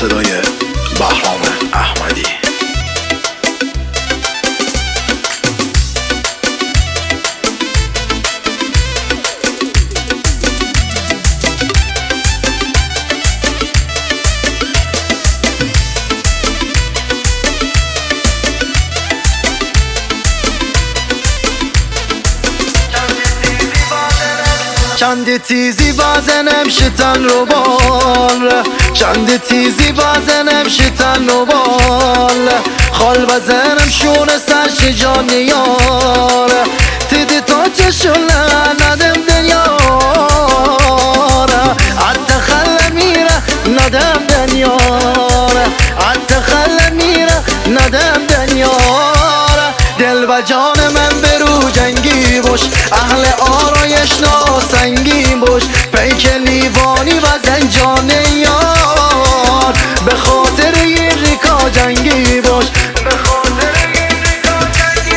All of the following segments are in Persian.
صدای بهرام احمدی. چند تیزی بازنم شتن رو بال، چند تیزی بازنم شتن رو بال، خال بزنم شون سرش جان یار، تیدی تا چشون ندم دنیار، عد خل میره ندم دنیار، عد خل میره ندم دنیار. دل و جان من برو جنگی باش، اهل آرایش ناسنگین باش، پیک لیوانی و زنجان یار، به خاطر این ریکا جنگی باش، به خاطر این ریکا جنگی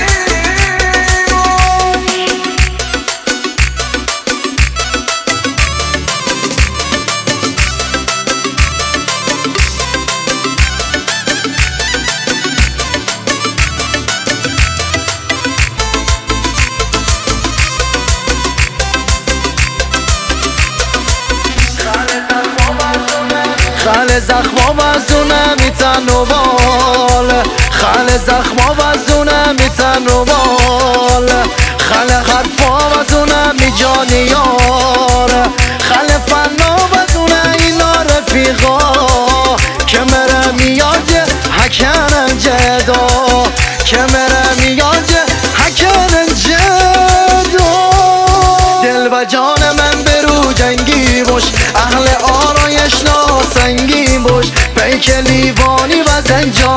خال زخما وزونه میتن و بال، خال زخما وزونه میتن و بال، خال حرفا وزونه می جان یار، خال فنا وزونه اینا رفیقا، که مره میاد حکنن جدا، که مره میاد حکنن جدا. دل و جان من برو جنگی باش، اهل آرایش ناسنگین باش، پیک لیوانی و زنجان